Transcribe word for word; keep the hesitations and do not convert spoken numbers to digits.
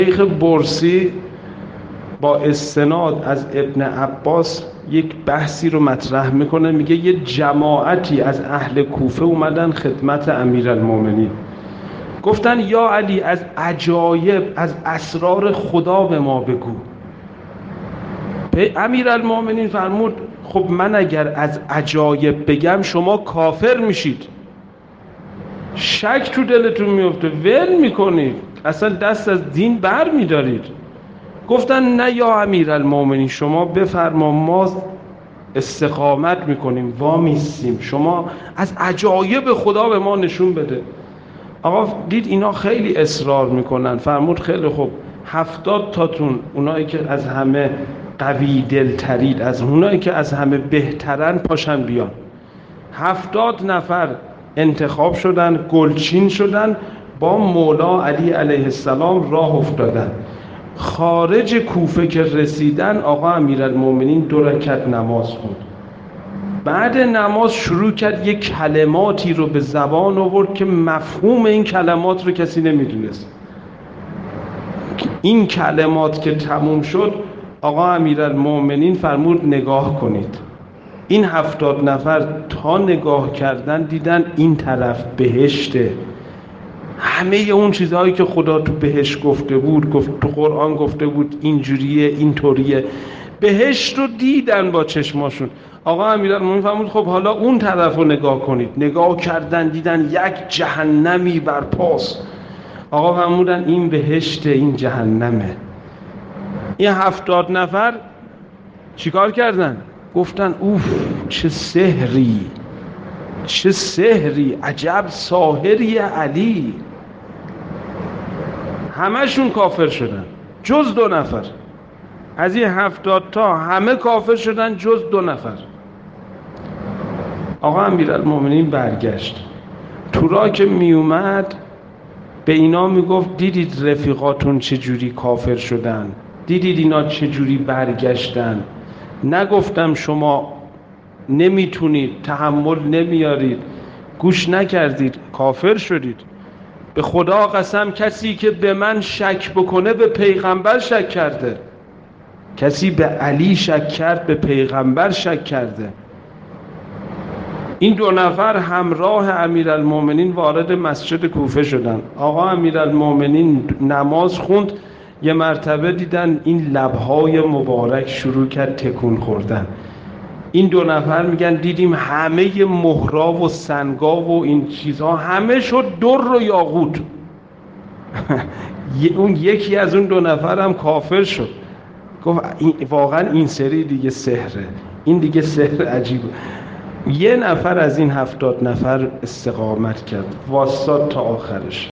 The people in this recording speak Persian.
شیخ برسی با استناد از ابن عباس یک بحثی رو مطرح میکنه، میگه یه جماعتی از اهل کوفه اومدن خدمت امیرالمومنین، گفتن یا علی از عجایب از اسرار خدا به ما بگو. امیرالمومنین فرمود خب من اگر از عجایب بگم شما کافر میشید، شک تو دلتون میفته، ول میکنید، اصلا دست از دین بر میدارید. گفتن نه یا امیرالمومنین شما بفرما، ما استقامت میکنیم، وامیستیم، شما از عجایب خدا به ما نشون بده. آقا دید اینا خیلی اصرار میکنن، فرمود خیلی خوب، هفتاد تاتون اونایی که از همه قوی دلترید، از اونایی که از همه بهترن پاشن بیان. هفتاد نفر انتخاب شدن، گلچین شدن، با مولا علی علیه السلام راه افتادن. خارج کوفه که رسیدن، آقا امیرالمومنین دو رکعت نماز خوند. بعد نماز شروع کرد یک کلماتی رو به زبان آورد که مفهوم این کلمات رو کسی نمیدونست. این کلمات که تموم شد، آقا امیرالمومنین فرمود نگاه کنید. این هفتاد نفر تا نگاه کردن دیدن این طرف بهشته. همه اون چیزهایی که خدا تو بهشت گفته بود، گفت تو قرآن گفته بود اینجوریه اینطوریه، بهشت رو دیدن با چشماشون. آقا امیرالمومنین فرمود خب حالا اون طرف رو نگاه کنید. نگاه کردن دیدن یک جهنمی برپاست. آقا فرمودن این بهشت، این جهنمه. این هفتاد نفر چیکار کردن؟ گفتن اوف چه سحری، چه سحری، عجب ساحری علی. همشون کافر شدن جز دو نفر. از این هفتاد تا همه کافر شدن جز دو نفر. آقا امیرالمومنین برگشت، تو راه که می اومد به اینا میگفت دیدید رفیقاتون چجوری کافر شدن؟ دیدید اینا چجوری برگشتن؟ نگفتم شما نمیتونید، تحمل نمیارید، گوش نکردید، کافر شدید. به خدا قسم کسی که به من شک بکنه به پیغمبر شک کرده. کسی به علی شک کرد به پیغمبر شک کرده. این دو نفر همراه امیرالمومنین وارد مسجد کوفه شدن. آقا امیرالمومنین نماز خوند، یه مرتبه دیدن این لبهای مبارک شروع کرد تکون خوردن. این دو نفر میگن دیدیم همه مهرا و سنگا و این چیزها همه شد در و یاقوت. اون یکی از اون دو نفر هم کافر شد. گفت واقعا این سری دیگه سحره، این دیگه سحر عجیبه. یه نفر از این هفتاد نفر استقامت کرد، واسطاد تا آخرش.